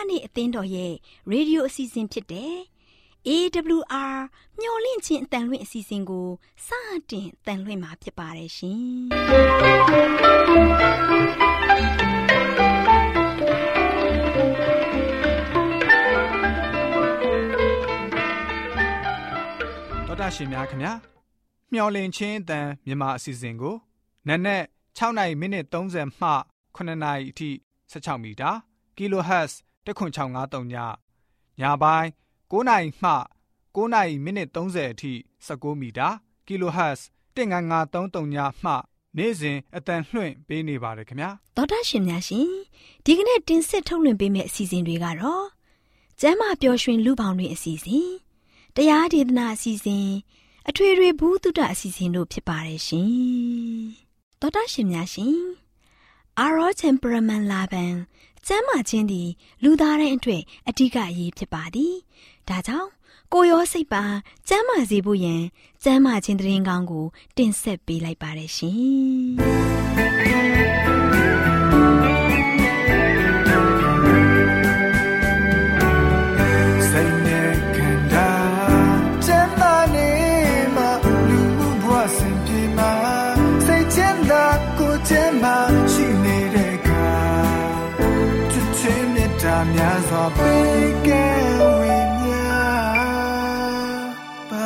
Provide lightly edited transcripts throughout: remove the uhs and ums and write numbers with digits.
နေ့အသင်းတော်ရဲ့ရေဒီယိုအစီအစဉ်ဖြစ်တဲ့ AWR မျော်လင့်ခြင်းအတန်လွင့်အစီအစဉ်ကိုစတင်တန်လွင့်မှာဖြစ်ပါတယ်ရှင်။တော်တာရှင်များခင်ဗျာမျော်လင့်ခြင်းအတန်မြန်မာအစီအစဉ်ကိုနက်နက်6နာရီမိနစ်30မှ9နာရီအထိ16မီတာ kHz 10653ညညပိုင်း9နာရီမှ9နာရီမိနစ်30အထိ19မီတာ kHz 15533ညမှနေ့စဉ်အတန်လွှင့်ပေးနေပါတယ်ခင်ဗျာတော်တာရှင်များရှင်ဒီကနေ့တင်ဆက်ထုတ်လွှင့်ပေးမယ့်အစီအစဉ်တွေကတော့ကျမ်းမာပျော်ရွှင်လူပေါင်းတွင်အစီအစဉ်တရားဒေသနာအစီအစဉ်အထွေထွေဘုဒ္ဓအစီအစဉ်တို့ဖြစ်ပါတယ်ရှင်တော်တာရှင်များရှင်Our temperament လာပံကျမ်းမာခြင်းသည်လူသားတိုင်းအတွက်အဓိကအရေးဖြစ်ပါသည်ဒါကြောင့်ကိုယ်ရောစိတ်ပါကျမ်းမာစေဖို့ယင်ကျမ်းမာခြင်းသတင်းကောင်းကိုတင်ဆက်ပေးလိုက်ပါတယ်ရှင်စိတ်နဲ့ခန္ဓာကျမ်းမာနေမှာလူမှုဘဝစဉ်ပြေမှာစိတ်ချမ်းသာကိုယ်ချမ်းသာရှိနေတဲ့အခါချစ်ချင်းမြတ်တာများစွာပေးကမ်းဝေမျှပါ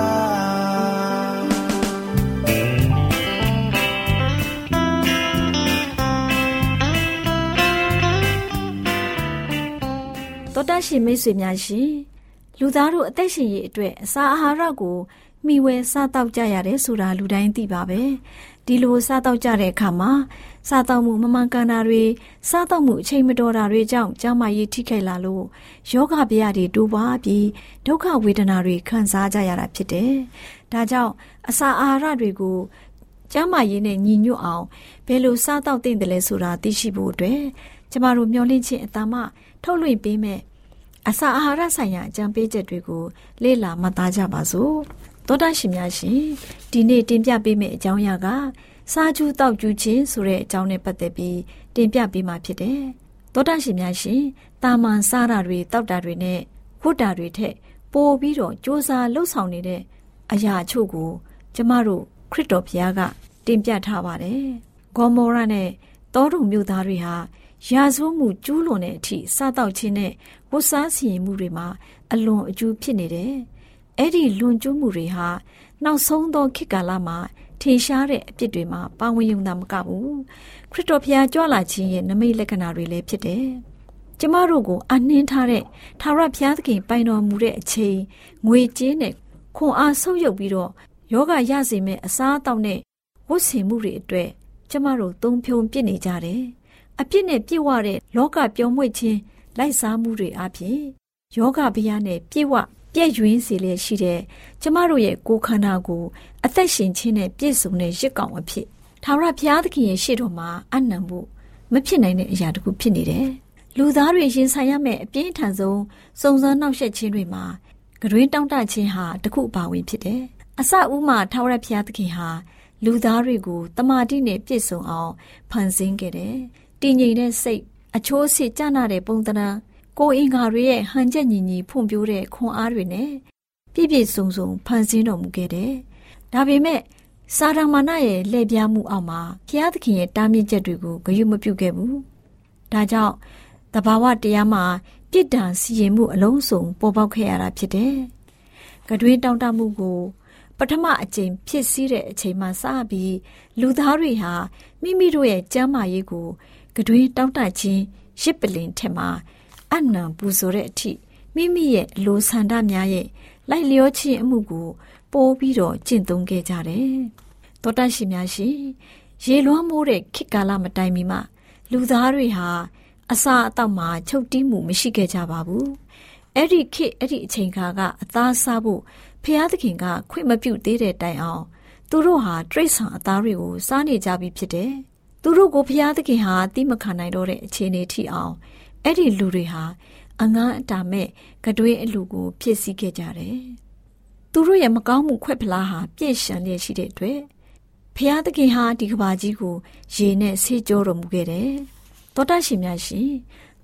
တော်တရှိမိတ်ဆွေများရှင်လူသားတို့အသက်ရှင်ရေးအတွက်အစာအာဟာရကိုမျှဝေစားတောက်ကြရတယ်ဆိုတာလူတိုင်းသိပါပဲဒီလိုစားတောက်ကြတဲ့အခါမှာစားတောက်မှုမမှန်ကန်တာတွေစားတောက်မှုအချိန်မတော်တာတွေကြောင့်ကျန်းမာရေးထိခိုက်လာလို့ယောဂဗျာတွေတိုးပွားပြီးဒုက္ခဝေဒနာတွေခံစားကြရတာဖြစ်တယ်ဒါကြောင့်အစာအာဟာရတွေကိုကျန်းမာရေးနဲ့ညီညွတ်အောင်ဘယ်လိုစားတောက်သင့်တယ်လဲဆိုတာသိရှိဖို့အတွက်ကျမတို့မျှော်လင့်ခြင်းအတမထုတ်လွှင့်ပေးမယ်အစာအာဟာရဆိုင်ရာအကြံပေးချက်တွေကိုလေ့လာမှတ်သားကြပါစို့သောတာရှင်များရှင်ဒီနေ့တင်ပြပေးမယ့်အကြောင်းအရာကစားကျူးတောက်ကျူးခြင်းဆိုတဲ့အကြောင်းနဲ့ပတ်သက်ပြီးတင်ပြပေးမှာဖြစ်တယ်သောတာရှင်များရှင်တာမန်စားတာတွေတောက်တာတွေနဲ့ဝတ်တာတွေထက်ပိုပြီးတော့ကြိုးစားလှုပ်ဆောင်နေတဲ့အရာအချို့ကိုကျမတို့ခရစ်တော်ဘုရားကတင်ပြထားပါတယ်ဂေါမောရနဲ့တောတုံမြို့သားတွေဟာရာဇဝမှုကျူးလွန်တဲ့အထိစားတောက်ခြင်းနဲ့ဝတ်စားစီရင်မှုတွေမှာအလွန်အကျူးဖြစ်နေတယ်။အဲ့ဒီလွန်ကျူးမှုတွေဟာနောက်ဆုံးသောခေတ်ကာလမှာထင်ရှားတဲ့အဖြစ်တွေမှာပါဝင်ရုံသာမကဘူးခရစ်တော်ဘုရားကြွလာခြင်းရဲ့နမိတ်လက္ခဏာတွေလည်းဖြစ်တယ်။ကျမတို့ကိုအနှင်းထားတဲ့ထာဝရဘုရားသခင်ပိုင်တော်မူတဲ့အချိန်ငွေကြေးနဲ့ခွန်အားဆုပ်ယုပ်ပြီးတော့ယောဂရစေမဲ့အစားအသောက်နဲ့ဝတ်ဆင်မှုတွေအတွက်ကျမတို့သုံးဖြုံပြစ်နေကြတယ်။အပြစ်နဲ့ပြည့်ဝတဲ့လောကပျော်မွေ့ခြင်းလိုက်စားမှုတွေအပြင်ယောဂဗျာနဲ့ပြည့်ဝပြည့်ရွှင်းစေလျက်ရှိတဲ့ကျမတို့ရဲ့ကိုယ်ခန္ဓာကိုအသက်ရှင်ခြင်းနဲ့ပြည့်စုံတဲ့ရစ်ကောင်အဖြစ်ထာဝရဘုရားသခင်ရဲ့ရှေ့တော်မှာအနံ့ဖို့မဖြစ်နိုင်တဲ့အရာတစ်ခုဖြစ်နေတယ်။လူသားတွေရင်ဆိုင်ရမယ့်အပြင်းထန်ဆုံးစုံစမ်းနှောက်ယှက်ခြင်းတွေမှာကတွင်တောင့်တခြင်းဟာတစ်ခုအပါဝင်ဖြစ်တယ်။အစဦးမှာထာဝရဘုရားသခင်ဟာလူသားတွေကိုတမာတိနဲ့ပြည့်စုံအောင်ဖန်ဆင်းခဲ့တယ်။တည်ငြိမ်တဲ့စိတ်အချိုးအစစ်ကျနာတဲ့ပုံသဏ္ဍာန်ကိုယ်အင်္ဂါတွေရဲ့ဟန်ချက်ညီညီဖွံ့ဖြိုးတဲ့ခွန်အားတွေနဲ့ပြည့်ပြည့်စုံစုံဖန်ဆင်းတော်မူခဲ့တယ်။ဒါပေမဲ့စာရမဏေရဲ့လှည့်ပြားမှုအောက်မှာဘုရားသခင်ရဲ့တားမြစ်ချက်တွေကိုဂရုမပြုခဲ့ဘူး။ဒါကြောင့်တဘာဝတရားမှာပြစ်ဒဏ်စီရင်မှုအလုံးစုံပေါ်ပေါက်ခဲ့ရတာဖြစ်တယ်။ကတွင်တောင့်တမှုကိုပထမအကြိမ်ဖြစ်စည်းတဲ့အချိန်မှစပြီးလူသားတွေဟာမိမိတို့ရဲ့ကျမ်းမာရေးကိုကတွင်တောင့်တခြင်းရစ်ပလင်ထက်မှာအနံပူဇော်တဲ့အထိမိမိရဲ့အလိုဆန္ဒများရဲ့လိုက်လျောခြင်းအမှုကိုပိုးပြီးတော့ကျင့်သုံးခဲ့ကြတယ်။သောတရှိများရှင်ရေလွှမ်းမိုးတဲ့ခေတ်ကာလမတိုင်မီမှလူသားတွေဟာအစာအသောက်မှာချုပ်တီးမှုမရှိခဲ့ကြပါဘူး။အဲ့ဒီခေတ်အဲ့ဒီအချိန်ကအသားစားဖို့ဖျားသခင်ကခွင့်မပြုသေးတဲ့တိုင်အောင်သူတို့ဟာတရိษံအသားတွေကိုစားနေကြပြီဖြစ်တယ်။သူတို့ကိုဖျားသခင်ဟာတိမခံနိုင်တော့တဲ့အခြေအနေထိအောင်အဲ့ဒီလူတွေဟာအငန်းအတာမဲ့ကတွင်းအလူကိုဖြစ်စည်းခဲ့ကြတယ်။သူတို့ရဲ့မကောင်းမှုခွက်ဖလားဟာပြည့်ရှံနေရှိတဲ့အတွက်ဖျားသခင်ဟာဒီကဘာကြီးကိုရေနဲ့ဆေးကြောတော်မူခဲ့တယ်။သောတရှင်များရှင်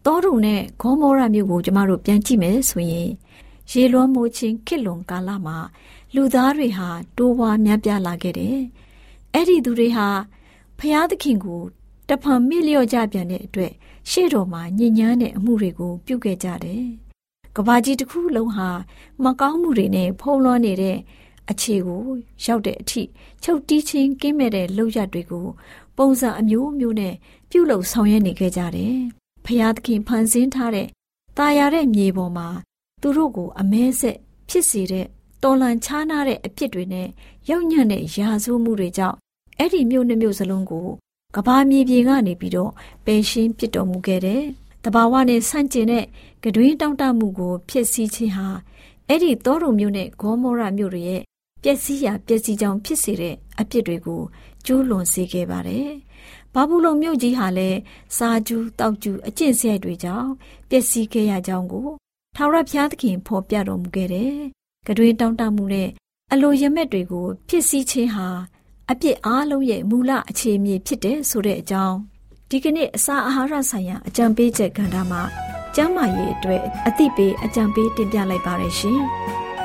တောတုံနဲ့ဂေါမောရမြို့ကိုကျမတို့ပြန်ကြည့်မယ်ဆိုရင်ရေလွှမ်းမိုးခြင်းခေတ်လွန်ကာလမှာလူသားတွေဟာတိုးပွားများပြားလာခဲ့တယ်။အဲ့ဒီသူတွေဟာဖျားသခင်ကိုတဖန်မေ့လျော့ကြပြန်တဲ့အတွက်ရှေ့တော်မှာညဉ့်ညမ်းတဲ့အမှုတွေကိုပြုခဲ့ကြတယ်။ကမ္ဘာကြီးတစ်ခုလုံးဟာမကောင်းမှုတွေနဲ့ဖုံးလွှမ်းနေတဲ့အခြေကိုရောက်တဲ့အထိချုပ်တီးခြင်းကင်းမဲ့တဲ့လုပ်ရက်တွေကိုပုံစံအမျိုးမျိုးနဲ့ပြုလုပ်ဆောင်ရွက်နေခဲ့ကြတယ်။ဖျားသခင်ဖန်ဆင်းထားတဲ့ตาရတဲ့မြေပေါ်မှာသူတို့ကိုအမဲဆက်ဖြစ်စေတဲ့တော်လန်ခြားနာတဲ့အဖြစ်တွေနဲ့ရောက်ညံ့တဲ့ရာဇဝမှုတွေကြောင့်အဲ့ဒီမြို့နှမျိုးစလုံးကိုကဘာမြေပြင်ကနေပြီးတော့ပယ်ရှင်းပစ်တော်မူခဲ့တယ်။တဘာဝနဲ့ဆန့်ကျင်တဲ့ကတွင်တောင့်တမှုကိုဖျက်ဆီးခြင်းဟာအဲ့ဒီတောတုံမြို့နဲ့ဂေါမောရမြို့တွေရဲ့ပျက်စီးရာပျက်စီးကြောင်းဖြစ်စေတဲ့အဖြစ်တွေကိုကျူးလွန်စေခဲ့ပါတယ်။ဘာဘူးလုံမြို့ကြီးဟာလည်းစာကျူးတောက်ကျူးအကျင့်စရိုက်တွေကြောင့်ပျက်စီးခဲ့ရကြောင်းကိုထာဝရဘုရားသခင်ဖော်ပြတော်မူခဲ့တယ်။ကတွင်တောင့်တမှုနဲ့အလိုရမက်တွေကိုဖြစ်စည်းခြင်းဟာအပြစ်အားလုံးရဲ့မူလအခြေအမြစ်ဖြစ်တယ်ဆိုတဲ့အကြောင်းဒီကနေ့အစာအာဟာရဆိုင်ရာအကြံပေးချက်ကဏ္ဍမှာကျန်းမာရေးအတွက်အသိပေးအကြံပေးတင်ပြလိုက်ပါရရှင်။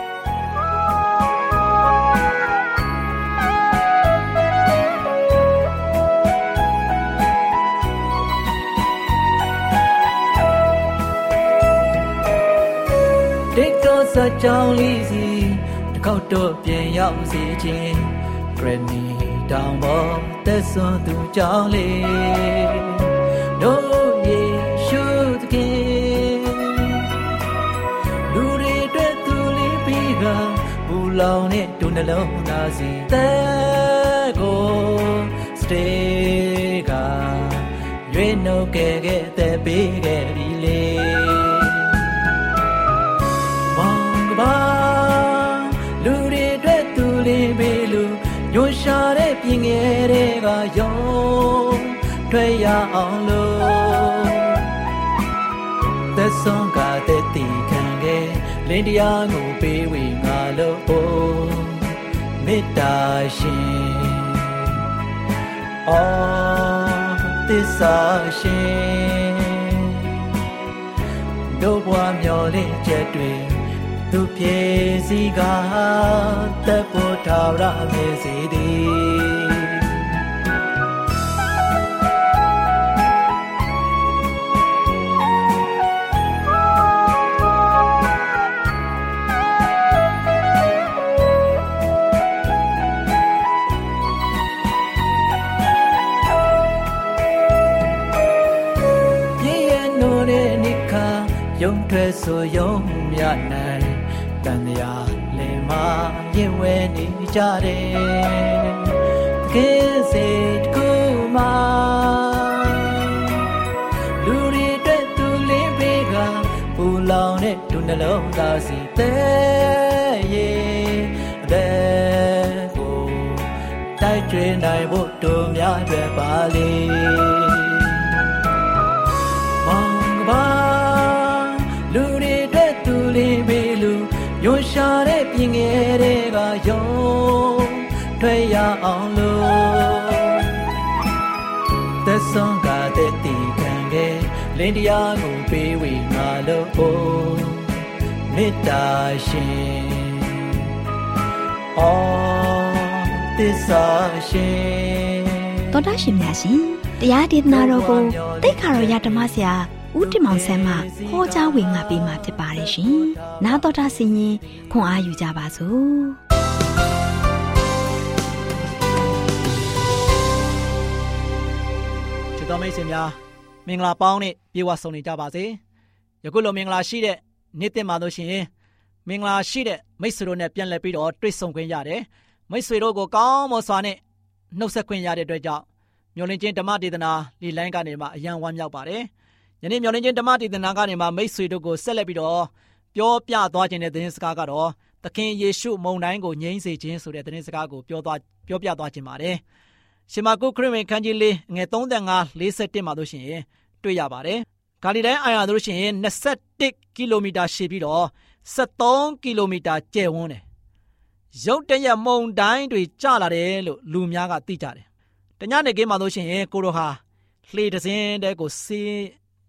တိတ်တော့စကြောင်းလေးစီတစ်ခေါက်တော့ပြန်ရောက်စေခြင်းဂရနီတောင်ပေါ်သက်စွန်သူကြောင်းလေးတို့ယေရှုသခင်လူတွေအတွက်သူလေးပြီးကဘူလောင်နဲ့ဒုနှလုံးသားစီတဲ့ကိုစတေးကရွေးနှုတ်ခဲ့တဲ့ပေးခဲ့ပြီလေလူတွေအတွက်သူလေးပဲလူညွှန်ရှာတဲ့ပြင်ငယ်တွေကယုံထွက်ရအောင်လို့သက်ဆုံးကတဲ့တီခံခဲ့လင်းတရားကိုပေးဝေငါလို့မေတ္တာရှင်အော်သစ္စာရှင်တို့ဘဝမျော်လင့်ချက်တွေသူပြေစီကတပ်ဖို့ထာဝရမေစီသည်ပြည့်ရနိုးတဲ့နိခါယုံထွက်ဆိုယုံမြနိုင်တန်ရာလေမာရင်ဝဲနေကြတယ်တကယ်စိတ်ကူမာလူတွေအတွက်သူလေးပေးကပူလောင်တဲ့ဒုနှလုံးသားစီတဲ့ရဲ့တဲ့ကိုတိုက်ကျွေးနိုင်ဖို့တို့များအတွက်ပါလေမောင်ကပါလူတွေအတွက်သူလေးပေးလူညွှန်ရှာတဲ့ပြင်ငယ်တွေကယုံထွက်ရအောင်လို့သက်ဆုံးကတဲ့တီခံခဲ့လင်းတရားကိုပေးဝေငါလို့မေတ္တာရှင်အော်သစ္စာရှင်တော်တာရှင်များရှင်တရားဒေသနာတော်ကိုတိတ်ခါတော်ရဓမ္မဆရာဦးတင်မောင်ဆန်းမှဟောကြားဝင်ငါပေးมาဖြစ်ပါတယ်ရှင်။နားတော်တာဆင်ရင်ခွန်အားယူကြပါစို့။ချစ်တော်မိတ်ဆွေများမင်္ဂလာပေါင်းနဲ့ပြေဝဆုံနေကြပါစေ။ယခုလိုမင်္ဂလာရှိတဲ့နေ့တင်မှာလို့ရှိရင်မင်္ဂလာရှိတဲ့မိတ်ဆွေတို့နဲ့ပြန်လည်ပြီးတော့တွေ့ဆုံခွင့်ရတယ်။မိတ်ဆွေတို့ကိုကောင်းမွန်စွာနဲ့နှုတ်ဆက်ခွင့်ရတဲ့အတွက်ကြောင့်မျှော်လင့်ခြင်းဓမ္မဒေသနာလီလိုင်းကနေမှအယံဝမ်းမြောက်ပါတယ်။ယနေ့မျှော်လင့်ခြင်းဓမ္မဒေသနာကနေမှမိတ်ဆွေတို့ကိုဆက်လက်ပြီးတော့ပြောပြသွားခြင်းတဲ့သတင်းစကားကတော့သခင်ယေရှုမုန်တိုင်းကိုငြိမ်းစေခြင်းဆိုတဲ့သတင်းစကားကိုပြောပြသွားခြင်းပါတယ်။ရှင်မာကုခရစ်ဝင်ခန်းကြီး၄ငယ်35-41မှာတို့ရှိရင်တွေ့ရပါတယ်။ဂါလိလဲအိုင်ယာတို့ရှိရင်21ကီလိုမီတာရှည်ပြီးတော့73ကီလိုမီတာကျယ်ဝန်းတယ်။ရုတ်တရက်မုန်တိုင်းတွေကျလာတယ်လို့လူများကသိကြတယ်။တညနေခင်းမှာတို့ရှိရင်ကိုတို့ဟာလှေတစ်စင်းတဲကို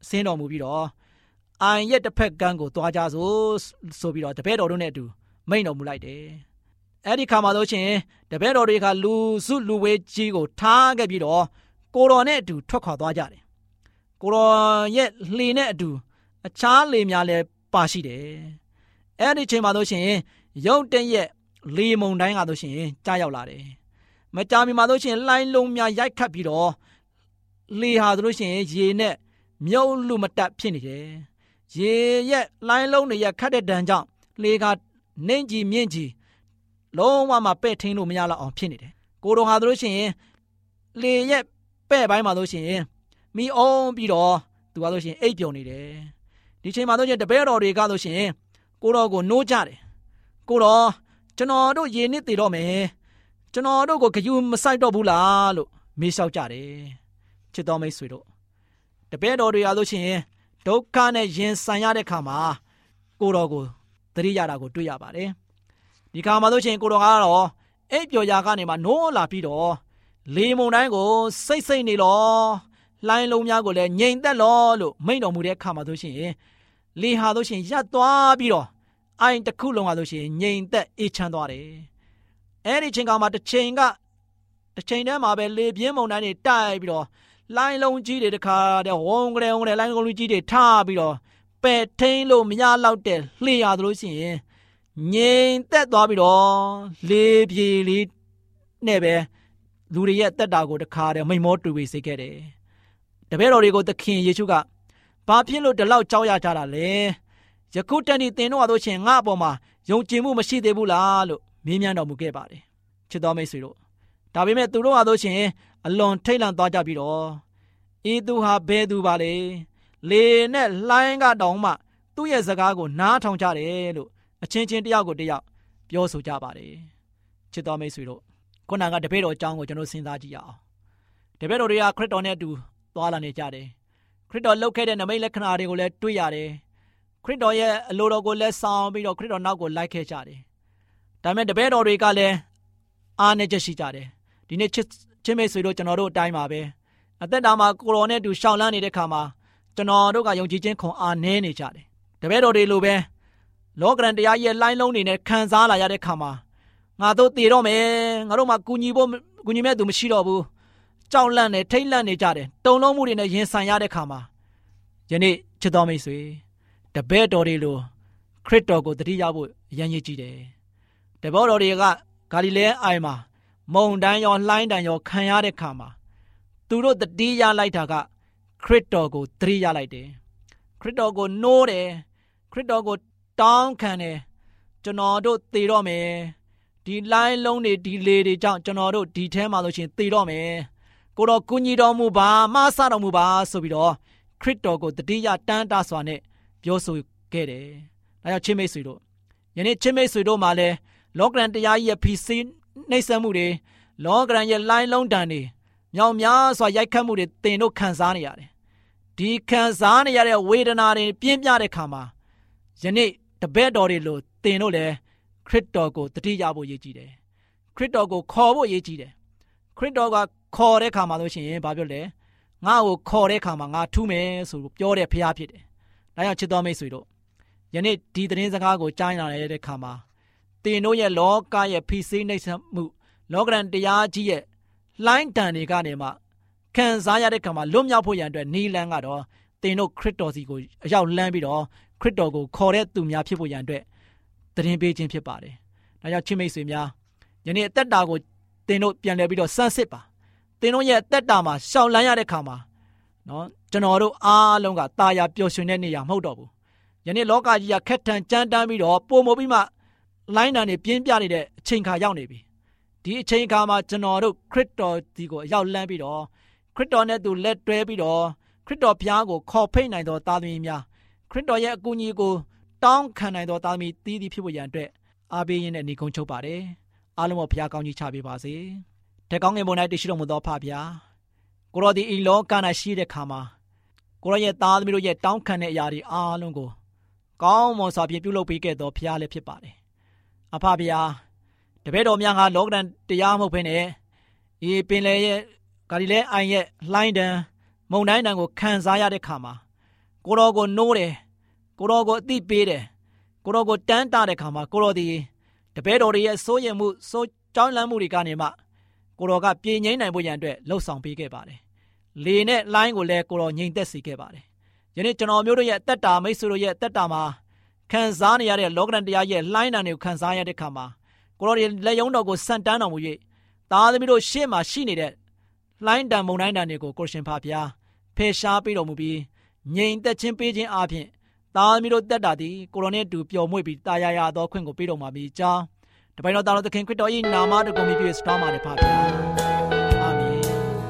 ဆင်းတော်မူပြီးတော့အိုင်ရဲ့တစ်ဖက်ကန်းကိုသွားကြဆိုပြီးတော့တပည့်တော်တို့နဲ့အတူမိန့်တော်မူလိုက်တယ်။အဲ့ဒီခါမှာဆိုရှင်တပည့်တော်တွေကလူစုလူဝေးကြီးကိုထားခဲ့ပြီးတော့ကိုတော်နဲ့အတူထွက်ခွာသွားကြတယ်။ကိုတော်ရဲ့လှေနဲ့အတူအခြားလှေများလည်းပါရှိတယ်။အဲ့ဒီချိန်မှာဆိုရှင်ရုတ်တရက်လေမုန်တိုင်းကဆိုရှင်ကြားရောက်လာတယ်။မကြာမီမှာဆိုရှင်လှိုင်းလုံးများရိုက်ခတ်ပြီးတော့လေဟာဆိုလို့ရှိရင်ရေနဲ့မြုပ်လူမတက်ဖြစ်နေတယ်။ရေရဲ့လှိုင်းလုံးတွေရဲ့ခတ်တဲ့ဒဏ်ကြောင့်လေကနှင်းကြီးမြင့်ကြီးလုံးဝမပဲ့ထိန်လို့မရတော့အောင်ဖြစ်နေတယ်။ကိုတော်ဟာဆိုလို့ရှိရင်လေရဲ့ပဲ့ပိုင်းမှာဆိုရှင်မီအောင်ပြီးတော့သူကဆိုရှင်အိပ်ပျော်နေတယ်။ဒီချိန်မှာဆိုရှင်တပည့်တော်တွေကဆိုရှင်ကိုတော်ကိုနိုးကြတယ်။ကိုတော်ကျွန်တော်တို့ရေနစ်တည်တော့မယ်။ကျွန်တော်တို့ကိုဂယုမဆိုင်တော့ဘူးလားလို့မေးလျှောက်ကြတယ်။ချစ်တော်မိတ်ဆွေတို့တပည့်တော်တွေအားလို့ရှိရင်ဒုက္ခနဲ့ရင်ဆိုင်ရတဲ့ခါမှာကိုတော်ကိုသတိရတာကိုတွေ့ရပါတယ်။ဒီခါမှာလို့ရှိရင်ကိုတော်ကတော့အိပ်ပျော်ရာကနေမှနိုးလာပြီးတော့လေမုန်တိုင်းကိုစိတ်နေလောလှိုင်းလုံးများကိုလည်းငြိမ်သက်လောလို့မိန့်တော်မူတဲ့ခါမှာလို့ရှိရင်လေဟာလို့ရှိရင်ရပ်သွားပြီးတော့အိုင်တစ်ခုလုံးဟာလို့ရှိရင်ငြိမ်သက်အေးချမ်းသွားတယ်။အဲဒီချိန်ကမှတစ်ချိန်တည်းမှာပဲလေပြင်းမုန်တိုင်းတွေတိုက်ပြီးတော့လိုင်းလုံးကြီးတွေတခါတဲ့ဝုန်းကလေးလိုင်းလုံးကြီးတွေထားပြီးတော့ပယ်ထိန်လို့မရတော့တဲ့လှေရသလိုရှိရင်ငြိမ်သက်သွားပြီးတော့လေပြေလေးနဲ့ပဲလူတွေရဲ့တက်တာကိုတခါတဲ့မိန်မောတူဝေစေခဲ့တယ်။တပည့်တော်တွေကိုသခင်ယေရှုကဘာဖြစ်လို့ဒီလောက်ကြောက်ရကြတာလဲ။ယခုတနေ့သင်တို့ဟာဆိုရှင်ငါအပေါ်မှာယုံကြည်မှုမရှိသေးဘူးလားလို့မေးမြန်းတော်မူခဲ့ပါတယ်။ချစ်တော်မိတ်ဆွေတို့ဒါပေမဲ့သူတို့ဟာဆိုရှင်အလွန်ထိတ်လန့်သွားကြပြီးတော့ဤသူဟာဘယ်သူပါလဲလေနဲ့လှိုင်းကတောင်မှသူ့ရဲ့စကားကိုနားထောင်ကြတယ်လို့အချင်းချင်းတယောက်ကိုတယောက်ပြောဆိုကြပါတယ်ချစ်တော်မိတ်ဆွေတို့ခုနကတပည့်တော်အကြောင်းကိုကျွန်တော်စဉ်းစားကြည့်ရအောင်တပည့်တော်တွေကခရစ်တော်နဲ့အတူသွားလာနေကြတယ်ခရစ်တော်လုပ်ခဲ့တဲ့နမိတ်လက္ခဏာတွေကိုလည်းတွေ့ရတယ်ခရစ်တော်ရဲ့အလိုတော်ကိုလည်းဆောင်ပြီးတော့ခရစ်တော်နောက်ကိုလိုက်ခဲ့ကြတယ်ဒါပေမဲ့တပည့်တော်တွေကလည်းအားနည်းချက်ရှိကြတယ်ဒီနေ့ချစ်မိတ်ဆွေတို့ကျွန်တော်တို့အတိုင်းပါပဲအသက်တာမှာကိုတော်နဲ့အတူရှောင်လန်းနေတဲ့ခါမှာကျွန်တော်တို့ကယုံကြည်ခြင်းခွန်အားနည်းနေကြတယ်တပည့်တော်တွေလိုပဲလောကရန်တရားရဲ့လိုင်းလုံးတွေနဲ့ခံစားလာရတဲ့ခါမှာငါတို့တည်တော့မယ်ငါတို့မှာကူညီမဲ့သူမရှိတော့ဘူးကြောက်လန့်နေထိတ်လန့်နေကြတယ်တုန်လုံးမှုတွေနဲ့ရင်ဆိုင်ရတဲ့ခါမှာယနေ့ချစ်တော်မိတ်ဆွေတပည့်တော်တွေလိုခရစ်တော်ကိုတတိယဖို့အရန်ရည်ကြည့်တယ်တပည့်တော်တွေကဂါလိလဲအိုင်မှာမုန်တိုင်းရောလှိုင်းတန်ရောခံရတဲ့ခါမှာသူတို့တတိယလိုက်တာကခရစ်တော်ကိုတတိယလိုက်တယ်ခရစ်တော်ကိုနိုးတယ်ခရစ်တော်ကိုတောင်းခံတယ်ကျွန်တော်တို့သေတော့မယ်ဒီလိုင်းလုံးတွေဒီလေတွေကြောင့်ကျွန်တော်တို့ဒီထဲမှာလို့ရှိရင်သေတော့မယ်ကိုတော်ကူညီတော်မူပါမဆတော်မူပါဆိုပြီးတော့ခရစ်တော်ကိုတတိယတန်းတာစွာနဲ့ပြောဆိုခဲ့တယ်ဒါကြောင့်ချင်းမိတ်ဆွေတို့ယနေ့ချင်းမိတ်ဆွေတို့မှာလည်းလောကရန်တရားကြီးရဲ့ဖီစီနှိမ့်ဆက်မှုတွေလောကရန်ရဲ့လိုင်းလုံးတန်တွေမြောင်များစွာရိုက်ခတ်မှုတွေသင်တို့ခံစားနေရတယ်ဒီခံစားနေရတဲ့ဝေဒနာတွေပြင်းပြတဲ့ခါမှာယနေ့တပည့်တော်တွေလို့သင်တို့လည်းခရစ်တော်ကိုတတိယဖို့ရည်ကြည်တယ်ခရစ်တော်ကိုခေါ်ဖို့ရည်ကြည်တယ်ခရစ်တော်ကခေါ်တဲ့ခါမှာလို့ရှိရင်ဘာပြောလဲငါ့ကိုခေါ်တဲ့ခါမှာငါထူးမယ်ဆိုပြောတဲ့ဖရားဖြစ်တယ်ဒါကြောင့်ချစ်တော်မိတ်ဆွေတို့ယနေ့ဒီသတင်းစကားကိုကြားနာရတဲ့ခါမှာသင်တို့ရဲ့လောကရဲ့ဖိစီးနှိမ့်ဆက်မှုလောကရန်တရားကြီးရဲ့လှိုင်းတန်တွေကနေမှခံစားရတဲ့ခါမှာလွတ်မြောက်ဖို့ရန်အတွက်နီးလန်းကတော့သင်တို့ခရစ်တော်စီကိုအရောက်လန်းပြီးတော့ခရစ်တော်ကိုခေါ်တဲ့သူများဖြစ်ဖို့ရန်အတွက်သတင်းပေးခြင်းဖြစ်ပါတယ်။ဒါကြောင့်ချစ်မိတ်ဆွေများယနေ့အသက်တာကိုသင်တို့ပြန်လည်ပြီးတော့စမ်းစစ်ပါ။သင်တို့ရဲ့အသက်တာမှာရှောင်လန်းရတဲ့ခါမှာနော်ကျွန်တော်တို့အားလုံးကတာယာပျော်ရွှင်တဲ့နေရာမဟုတ်တော့ဘူး။ယနေ့လောကကြီးကခက်ထန်ကြမ်းတမ်းပြီးတော့ပုံမပြီးမှလိုင်းတန်တွေပြင်းပြနေတဲ့အချိန်ခါရောက်နေပြီ။ဒီအချိန်ခါမှာကျွန်တော်တို့ခရစ်တော်ဒီကိုအရောက်လန်းပြီးတော့ခရစ်တော်နဲ့သူလက်တွဲပြီးတော့ခရစ်တော်ဘုရားကိုခေါ်ဖိတ်နိုင်သောသားသမီးများခရစ်တော်ရဲ့အကူအညီကိုတောင်းခံနိုင်သောသားသမီးတည်တည်ဖြစ်ဖို့ရန်အတွက်အားပေးရင်းနဲ့ညီကုန်းချုပ်ပါတယ်အားလုံးကိုဘုရားကောင်းကြီးချပေးပါစေတကောင်းငင်ပေါ်၌တရှိတော်မူသောဖဗျာကိုရောဒီဤလောက၌ရှိတဲ့ခါမှာကိုရောရဲ့သားသမီးတို့ရဲ့တောင်းခံတဲ့အရာတွေအားလုံးကိုကောင်းမွန်စွာဖြင့်ပြုလုပ်ပေးခဲ့သောဘုရားလည်းဖြစ်ပါတယ်အဖဗျာတပည့်တော်များကလောကဓာတ်တရားမဟုတ်ဘဲနဲ့ဤပင်လေရဲ့ဂါလိလဲအိုင်ရဲ့လှိုင်းတံမုန်တိုင်းတံကိုခံစားရတဲ့ခါမှာကိုရောကိုနိုးတယ်ကိုရောကိုအသိပေးတယ်ကိုရောကိုတန်းတာတဲ့ခါမှာကိုရောဒီတပည့်တော်တွေရဲ့စိုးရိမ်မှုစိုးကြောင်းလန့်မှုတွေကနေမှကိုရောကပြေငြိမ်းနိုင်ဖို့ရန်အတွက်လှုပ်ဆောင်ပေးခဲ့ပါတယ်လေနဲ့လိုင်းကိုလည်းကိုရောငြိမ်သက်စေခဲ့ပါတယ်ယနေ့ကျွန်တော်မျိုးတို့ရဲ့အသက်တာမိတ်ဆွေတို့ရဲ့အသက်တာမှာခံစားနေရတဲ့လောကဓာတ်တရားရဲ့လှိုင်းတံတွေကိုခံစားရတဲ့ခါမှာကိုရောလက်ယုံတော်ကိုဆန့်တန်းတော်မူ၍သားသမီးတို့ရှေ့မှာရှိနေတဲ့လှိုင်းတံမုန်တိုင်းတံတွေကိုကိုရှင်ဖာဖျားဖယ်ရှားပေးတော်မူပြီးငြိမ်သက်ခြင်းပေးခြင်းအပြင်သားသမီးတို့တက်တာသည်ကိုရောနဲ့တူပျော်မွေ့ပြီးတာယာယာသောခွင့်ကိုပေးတော်မှာပြီးကြောင်းတပိုင်တော်သားတော်သခင်ခရစ်တော်၏နာမတော်ကိုမြည်ပြီးစတောင်းပါလေဖာဖျားအာမင်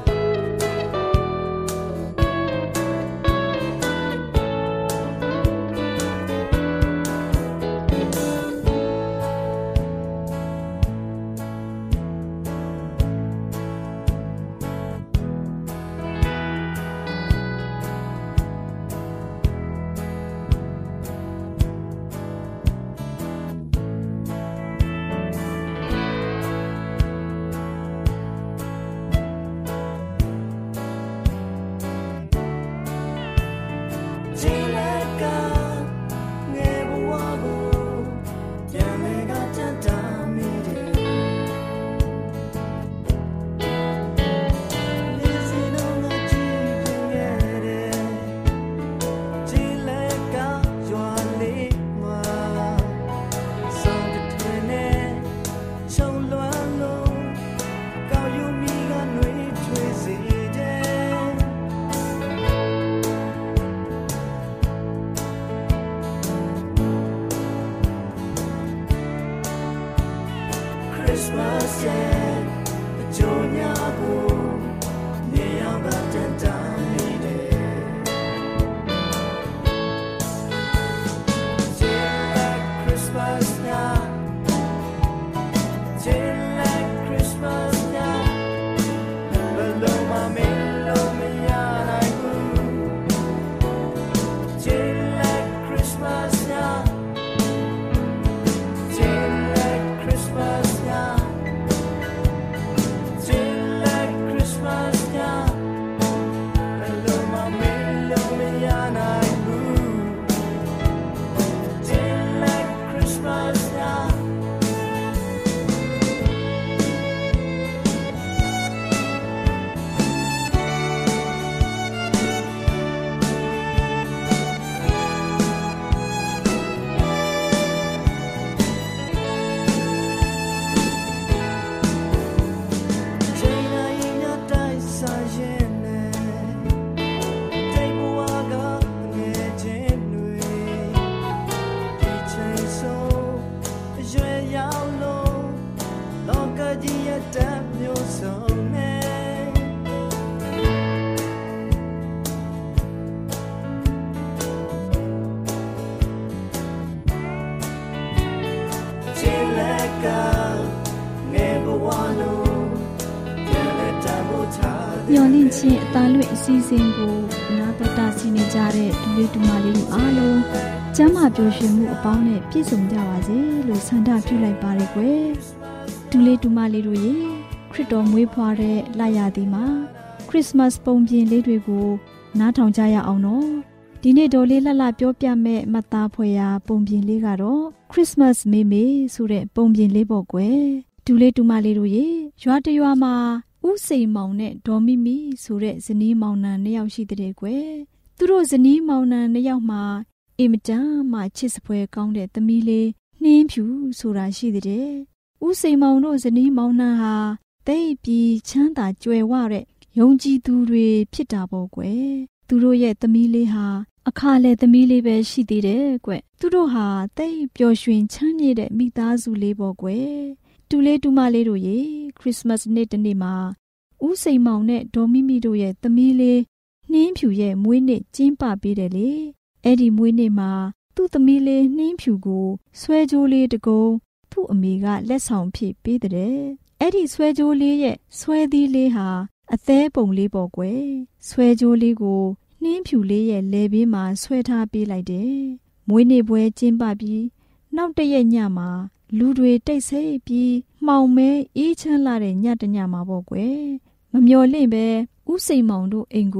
မျော်လင့်ခြင်းအသားလွင့်အစီအစဉ်ကိုနားတော်တာဆင်းနေကြတဲ့ဒူလေးဒူမလေးတို့အားလုံးကျမ်းမာပျော်ရွှင်မှုအပေါင်းနဲ့ပြည့်စုံကြပါစေလို့ဆန္ဒပြုလိုက်ပါရယ်ကွယ်ဒူလေးဒူမလေးတို့ရေခရစ်တော်မွေးဖွားတဲ့လရသည်မှာခရစ်စမတ်ပုံပြင်လေးတွေကိုနားထောင်ကြရအောင်နော်ဒီနေ့တော်လေးလှလှပြောပြမဲ့မှတ်သားဖွယ်ရာပုံပြင်လေးကတော့ခရစ်စမတ်မေမေဆိုတဲ့ပုံပြင်လေးပေါ့ကွယ်ဒူလေးဒူမလေးတို့ရေရွာတရွာမှာဦးစိန်မောင်နဲ့ဒေါ်မိမိဆိုတဲ့ဇနီးမောင်နှံနှစ်ယောက်ရှိတဲ့ကွယ်သူတို့ဇနီးမောင်နှံနှစ်ယောက်မှာအင်မတန်မှချစ်စပွဲကောင်းတဲ့သမီးလေးနှင်းဖြူဆိုတာရှိတဲ့ဦးစိန်မောင်တို့ဇနီးမောင်နှံဟာတိတ်ပြီးချမ်းသာကြွယ်ဝတဲ့ယုံကြည်သူတွေဖြစ်တာပေါ့ကွယ်သူတို့ရဲ့သမီးလေးဟာအခါလဲသမီးလေးပဲရှိသေးတယ်ကွသူတို့ဟာတိတ်ပျော်ရွှင်ချမ်းမြေ့တဲ့မိသားစုလေးပေါ့ကွယ်တူလေးတူမလေးတို့ရေခရစ်စမတ်နေ့တနေ့မှာဦးစိန်မောင်နဲ့ဒေါ်မိမိတို့ရဲ့သမီးလေးနှင်းဖြူရဲ့မွေးနေ့ကျင်းပပေးတယ်လေအဲ့ဒီမွေးနေ့မှာသူ့သမီးလေးနှင်းဖြူကိုဆွဲကြိုးလေးတကုံသူ့အမေကလက်ဆောင်ဖြစ်ပေးတဲ့အဲ့ဒီဆွဲကြိုးလေးရဲ့ဆွဲသီးလေးဟာအသေးပုံလေးပေါ့ကွယ်ဆွဲကြိုးလေးကိုနှင်းဖြူလေးရဲ့လယ်ဘေးမှာဆွဲထားပေးလိုက်တယ်မွေးနေ့ပွဲကျင်းပပြီးနောက်တရက်ညမှာလူတွေတိတ်ဆိတ်ပြီးမှောင်မဲအေးချမ်းလာတဲ့ညတညမှာပေါ့ကွယ်မမျော်လင့်ပဲဦးစိန်မောင်တို့အိမ်ကို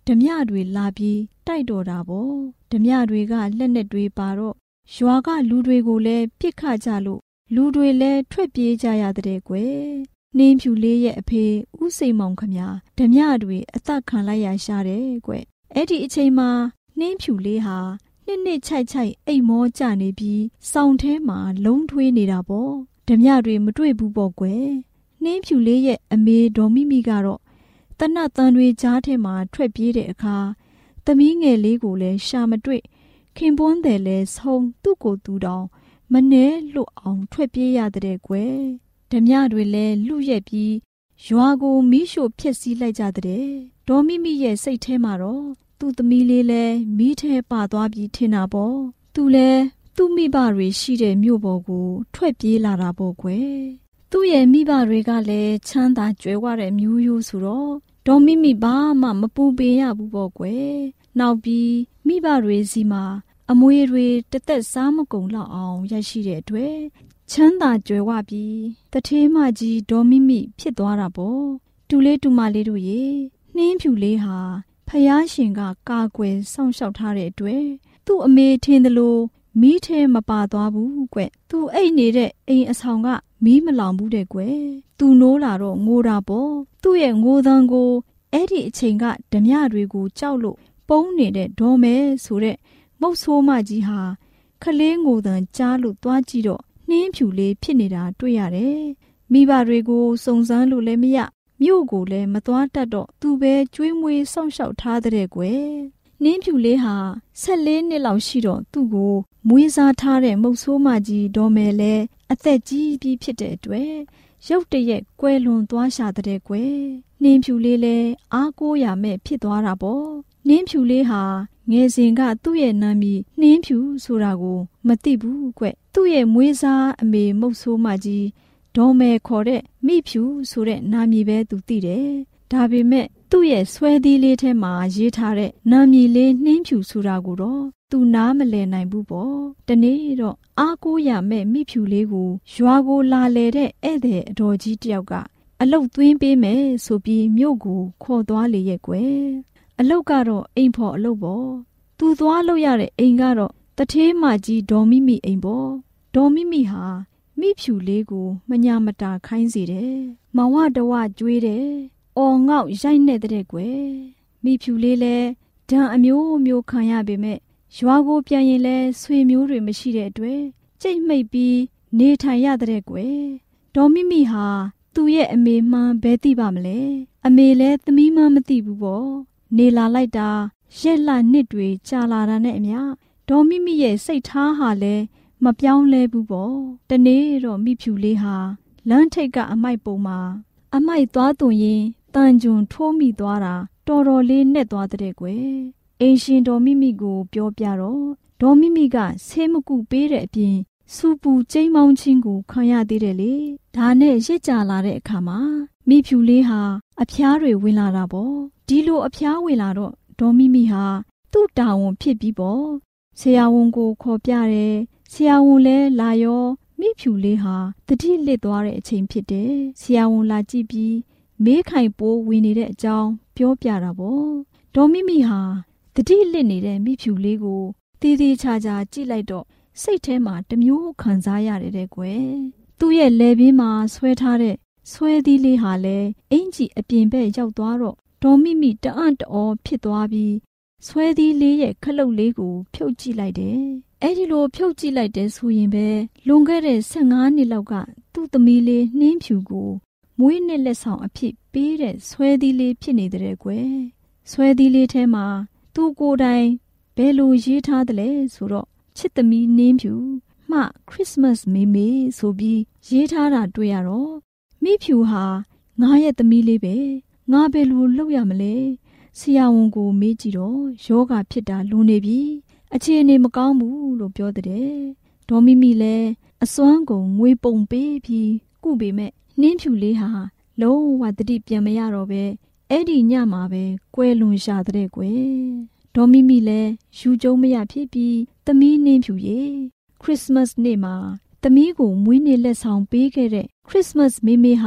ဓမြတွေလာပြီးတိုက်တော်တာပေါ့ဓမြတွေကလက်နက်တွေပါတော့ရွာကလူတွေကိုလည်းပြစ်ခတ်ကြလို့လူတွေလည်းထွက်ပြေးကြရတဲ့ကွယ်နှင်းဖြူလေးရဲ့အဖေဦးစိန်မောင်ခမဓမြတွေအသက်ခံလိုက်ရရှာတယ်ကွယ်အဲ့ဒီအချိန်မှာနှင်းဖြူလေးဟာနှစ်ချိုက်အိမ်မောကျနေပြီးစောင်းထဲမှာလုံးထွေးနေတာပေါ့ဓမြတွေမတွေ့ဘူးပေါ့ကွယ်နှင်းဖြူလေးရဲ့အမေဒေါ်မိမိကတော့တနတ်တန်တွေကြားထဲမှာထွက်ပြေးတဲ့အခါသမီးငယ်လေးကိုလည်းရှာမတွေ့ခင်ပွန်းတယ်လဲဆုံးသူ့ကိုယ်သူတောင်မနှဲလွတ်အောင်ထွက်ပြေးရတဲ့ကွယ်ဓမြတွေလည်းလူရက်ပြီးရွာကိုမီးရှို့ဖျက်ဆီးလိုက်ကြတဲ့ဒေါ်မိမိရဲ့စိတ်ထဲမှာတော့သူ့သမီးလေးလည်းမီးထဲပါသွားပြီးထင်တာပေါ့သူလည်းသူ့မိဘတွေရှိတဲ့မြို့ပေါ်ကိုထွက်ပြေးလာတာပေါ့ကွယ်သူ့ရဲ့မိဘတွေကလည်းချမ်းသာကြွယ်ဝတဲ့မျိုးရိုးဆိုတော့ဒေါ်မိမိဘာမှမပူပင်ရဘူးပေါ့ကွယ်နောက်ပြီးမိဘတွေစီမှာအမွေတွေတသက်စားမကုန်လောက်အောင်ရရှိတဲ့အတွက်ချမ်းသာကြွယ်ဝပြီးတထေးမကြီးဒေါ်မိမိဖြစ်သွားတာပေါ့တူလေးတူမလေးတို့ရေနှင်းဖြူလေးဟာဖယားရှင်ကကာကွယ်စောင့်ရှောက်ထားတဲ့အတွက်သူ့အမေထင်သလိုမီးထဲမပါသွားဘူးကွသူအိတ်နေတဲ့အိမ်အဆောင်ကမီးမလောင်ဘူးတဲ့ကွသူနိုးလာတော့ငိုတာပေါ့သူ့ရဲ့ငိုသံကိုအဲ့ဒီအချိန်ကဓမြတွေကိုကြောက်လို့ပုန်းနေတဲ့ဒေါ်မဲဆိုတဲ့မုတ်ဆိုးမကြီးဟာခလေးငိုသံကြားလို့သွားကြည့်တော့နှင်းဖြူလေးဖြစ်နေတာတွေ့ရတယ်မိဘတွေကိုစုံစမ်းလို့လည်းမရမြို့ကိုလည်းမသွားတတ်တော့သူပဲကျွေးမွေးစောင့်ရှောက်ထားတဲ့ကွယ်နှင်းဖြူလေးဟာ14နှစ်လောက်ရှိတော့သူ့ကိုမွေးစားထားတဲ့မုတ်ဆိုးမကြီးဒေါ်မယ်လဲအသက်ကြီးပြီးဖြစ်တဲ့အတွက်ရုတ်တရက်ကွယ်လွန်သွားရှာတဲ့ကွယ်နှင်းဖြူလေးလဲအားကိုးရမဲ့ဖြစ်သွားတာပေါ့နှင်းဖြူလေးဟာငယ်စဉ်ကသူ့ရဲ့နာမည်နှင်းဖြူဆိုတာကိုမသိဘူးကွသူ့ရဲ့မွေးစားအမေမုတ်ဆိုးမကြီးဒေါ်မယ်ခေါ်တဲ့မိဖြူဆိုတဲ့နာမည်ပဲသူသိတယ်ဒါပေမဲ့သူ့ရဲ့ဆွဲသီးလေးထဲမှာရေးထားတဲ့နာမည်လေးနှင်းဖြူဆိုတာကိုတော့သူနားမလည်နိုင်ဘူးပေါ့တနေ့တော့အားကိုးရမဲ့မိဖြူလေးကိုရွာကိုလာလေတဲ့ဧည့်သည်အတော်ကြီးတယောက်ကအလုတ်သွင်းပေးမယ်ဆိုပြီးမြို့ကိုခေါ်သွားလေရဲ့ကွယ်အလုတ်ကတော့အိမ်ဖော်အလုတ်ပေါ့သူသွားလို့ရတဲ့အိမ်ကတော့တထေးမကြီးဒေါ်မိမိအိမ်ပေါ့ဒေါ်မိမိဟာမိဖြူလေးကိုမညာမတာခိုင်းစေတယ်မဝတဝကျွေးတယ်အော်ငေါ့ရိုက်နေတဲ့ကွယ်မိဖြူလေးလဲဒဏ်အမျိုးမျိုးခံရပေမဲ့ရွာကိုပြန်ရင်လဲဆွေမျိုးတွေမရှိတဲ့အတွက်ကြိတ်မိတ်ပြီးနေထိုင်ရတဲ့ကွယ်ဒေါ်မိမိဟာသူ့ရဲ့အမေမှန်းဘယ်သိပါမလဲအမေလဲသမီးမှန်းမသိဘူးပေါ့နေလာလိုက်တာရက်လနှစ်တွေကြာလာတာနဲ့အမျှဒေါ်မိမိရဲ့စိတ်ထားဟာလဲမပြောင်းလဲဘူးပေါ့တနေ့တော့မိဖြူလေးဟာလမ်းထိပ်ကအမိုက်ပုံမှာအမိုက်သွားသွင်းရင်တန်ကြွန်ထိုးမိသွားတာတော်တော်လေးနဲ့သွားတဲ့ကွယ်အိမ်ရှင်ဒေါ်မိမိကိုပြောပြတော့ဒေါ်မိမိကဆေးမကုပေးတဲ့အပြင်စူပူကျိမ်းမောင်းချင်းကိုခံရသေးတယ်လေဒါနဲ့ရစ်ကြလာတဲ့အခါမှာမိဖြူလေးဟာအဖျားတွေဝင်လာတာပေါ့ဒီလိုအဖျားဝင်လာတော့ဒေါ်မိမိဟာသူ့တာဝန်ဖြစ်ပြီးပေါ့ဆရာဝန်ကိုခေါ်ပြတယ်ဆရာဝန်လဲလာရောမိဖြူလေးဟာတတိလစ်သွားတဲ့အချိန်ဖြစ်တယ်ဆရာဝန်လာကြည့်ပြီးမေးခိုင်ပိုးဝင်နေတဲ့အကြောင်းပြောပြတာပေါ့ဒေါ်မိမိဟာတတိလစ်နေတဲ့မိဖြူလေးကိုတည်တည်ချာချာကြည့်လိုက်တော့စိတ်ထဲမှာတမျိုးခံစားရတယ်တဲ့ကွယ်သူ့ရဲ့လယ်ပင်မှာဆွဲထားတဲ့ဆွဲသီးလေးဟာလည်းအင်ကြီးအပြင်ဘက်ရောက်သွားတော့ဒေါ်မိမိတအံ့တောဖြစ်သွားပြီးဆွဲသီးလေးရဲ့ခလုတ်လေးကိုဖြုတ်ကြည့်လိုက်တယ်အဲ့ဒီလိုဖြုတ်ကြည့်လိုက်တဲ့ဆိုရင်ပဲလွန်ခဲ့တဲ့15နှစ်လောက်ကသူ့သမီးလေးနှင်းဖြူကိုမွေးနှစ်လက်ဆောင်အဖြစ်ပေးတဲ့ဆွဲသီးလေးဖြစ်နေတဲ့ကွယ်ဆွဲသီးလေးထဲမှာသူ့ကိုယ်တိုင်ဘယ်လိုရေးထားသလဲဆိုတော့ချစ်သမီးနှင်းဖြူမှခရစ်မတ်မေမေဆိုပြီးရေးထားတာတွေ့ရတော့မိဖြူဟာငါရဲ့သမီးလေးပဲငါဘယ်လိုလုပ်ရမလဲဆရာဝန်ကိုမေးကြည့်တော့ယောဂဖြစ်တာလွန်နေပြီအခြေအနေမကောင်းဘူးလို့ပြောတဲ့ဒေါ်မိမိလည်းအစွမ်းကုန်ငွေပုံပေးပြီးကုပေမဲ့နှင်းဖြူလေးဟာလုံးဝတတိပြန်မရတော့ပဲအဲ့ဒီညမှာပဲကွယ်လွန်ရှာတဲ့ကွယ်ဒေါ်မိမိလည်းယူကျုံမရဖြစ်ပြီးသမီးနှင်းဖြူရေခရစ်စမတ်နေ့မှာသမီးကိုမွေးနေ့လက်ဆောင်ပေးခဲ့တဲ့ခရစ်စမတ်မေမေဟာ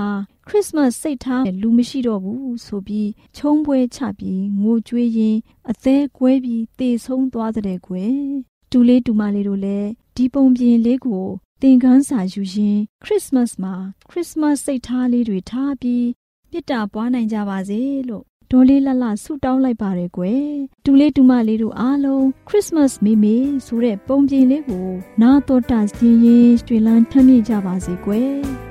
ခရစ်စမတ်စိတ်ထားလူမရှိတော့ဘူးဆိုပြီးချုံးပွဲချပြီးငိုကြွေးရင်းအသေးကွဲပြီးသေဆုံးသွားတဲ့ကွယ်တူလေးတူမလေးတို့လည်းဒီပုံပြင်လေးကိုသင်ခန်းစာယူရင်းခရစ်စမတ်မှာခရစ်စမတ်စိတ်ထားလေးတွေထားပြီးမေတ္တာပွားနိုင်ကြပါစေလို့ဒေါ်လေးလှလှဆုတောင်းလိုက်ပါတယ်ကွယ်တူလေးတူမလေးတို့အားလုံးခရစ်စမတ်မေမေဆိုတဲ့ပုံပြင်လေးကိုနာတော်တာစင်းရင်ရွှေလန်းထမ်းမြေ့ကြပါစေကွယ်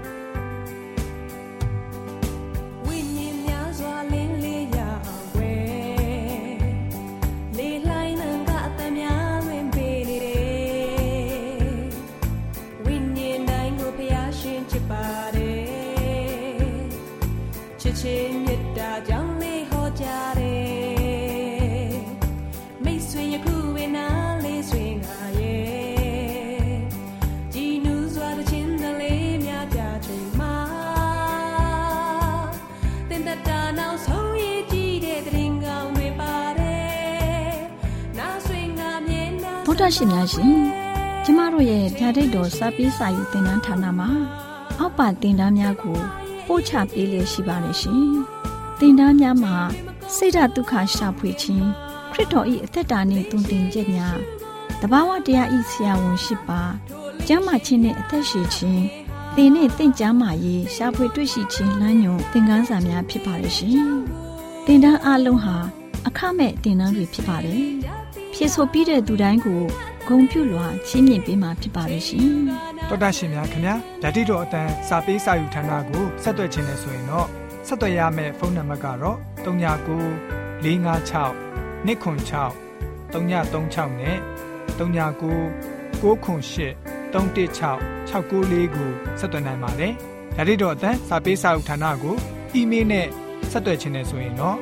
ဗုဒ္ဓရှင်များရှင်ကျမတို့ရဲ့ဓာတ်တော်စာပေးစာယူသင်တန်းဌာနမှာအောက်ပါသင်တန်းများကိုပို့ချပေးလျက်ရှိပါတယ်ရှင်သင်တန်းများမှာစိတ်ဓာတ်ဒုက္ခရှာဖွေခြင်းခရစ်တော်၏အသက်တာနှင့်တုန်တင်ချက်များတဘာဝတရား၏ဆရာဝန်ရှိပါကျမ်းမာခြင်းနှင့်အသက်ရှိခြင်းသင်နှင့်သင်ကျမ်းမာရေးရှာဖွေတွေ့ရှိခြင်းလမ်းညွန်သင်ခန်းစာများဖြစ်ပါတယ်ရှင်သင်တန်းအလုံးဟာအခမဲ့သင်တန်းတွေဖြစ်ပါတယ်ဖြည့်ဆို့ပြီးတဲ့သူတိုင်းကိုဂုဏ်ပြုလွှာချီးမြှင့်ပေးမှာဖြစ်ပါတယ်ရှင်တော်တာရှင်များခင်ဗျာဓာတိတော်အတန်းစာပေးစာယူဌာနကိုဆက်သွယ်ခြင်းနဲ့ဆိုရင်တော့ဆက်သွယ်ရမယ့်ဖုန်းနံပါတ်ကတော့39 656 296 336နဲ့39 98 316 694ကိုဆက်သွင်းနိုင်ပါတယ်။ဓာတိတော်အတန်းစာပေးစာဥထာဏာကိုအီးမေးလ်နဲ့ဆက်သွယ်ခြင်းနဲ့ဆိုရင်တော့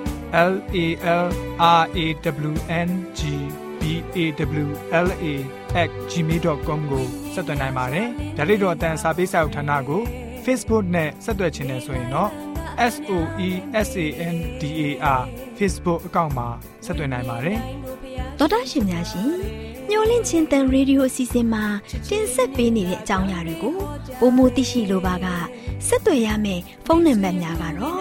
LALRAWNGBAWLA@gmail.com ကိုဆက်သွင်းနိုင်ပါတယ်။ဓာတိတော်အတန်းစာပေးစာဥထာဏာကို Facebook နဲ့ဆက်သွယ်ခြင်းနဲ့ဆိုရင်တော့ SOESANDAR Facebook အကောင့်မှာဆက်သွင်းနိုင်ပါတယ်။သောတာရှင်များရှင်မျော်လင့်ခြင်းတန်ရေဒီယိုအစီအစဉ်မှာတင်ဆက်ပေးနေတဲ့အကြောင်းအရာတွေကိုပိုမိုသိရှိလိုပါကဆက်သွယ်ရမယ့်ဖုန်းနံပါတ်များကတော့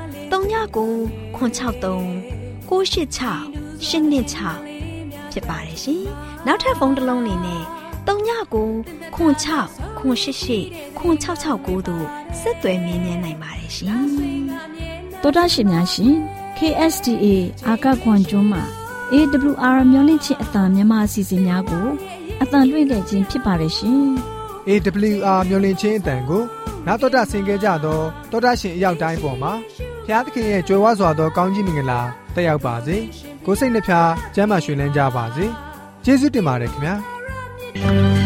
39 963 986 ဖြစ်ပါတယ်ရှင်။နောက်ထပ်ဖုန်းတစ်လုံးလေးနဲ့39 96 88 9669တို့ဆက်သွယ်မြင်းမြန်းနိုင်ပါတယ်ရှင်။သောတာရှင်များရှင် KSTA အာကခွန်ကျွန်းမှာAWR မျိုးလင့်ချင်းအတံမြန်မာအစီအစဉ်များကိုအတံလွှင့်ခဲ့ခြင်းဖြစ်ပါတယ်ရှင်။ AWR မျိုးလင့်ချင်းအတံကိုနာတော်တာဆင် gay ကြတော့တောတာရှင်အရောက်တိုင်းပေါ်မှာဘုရားသခင်ရဲ့ကြွယ်ဝစွာသောကောင်းကြီးမင်္ဂလာတက်ရောက်ပါစေ။ကိုယ်စိတ်နှဖျားကျမ်းမာရွှင်လန်းကြပါစေ။ကျေးဇူးတင်ပါတယ်ခင်ဗျာ။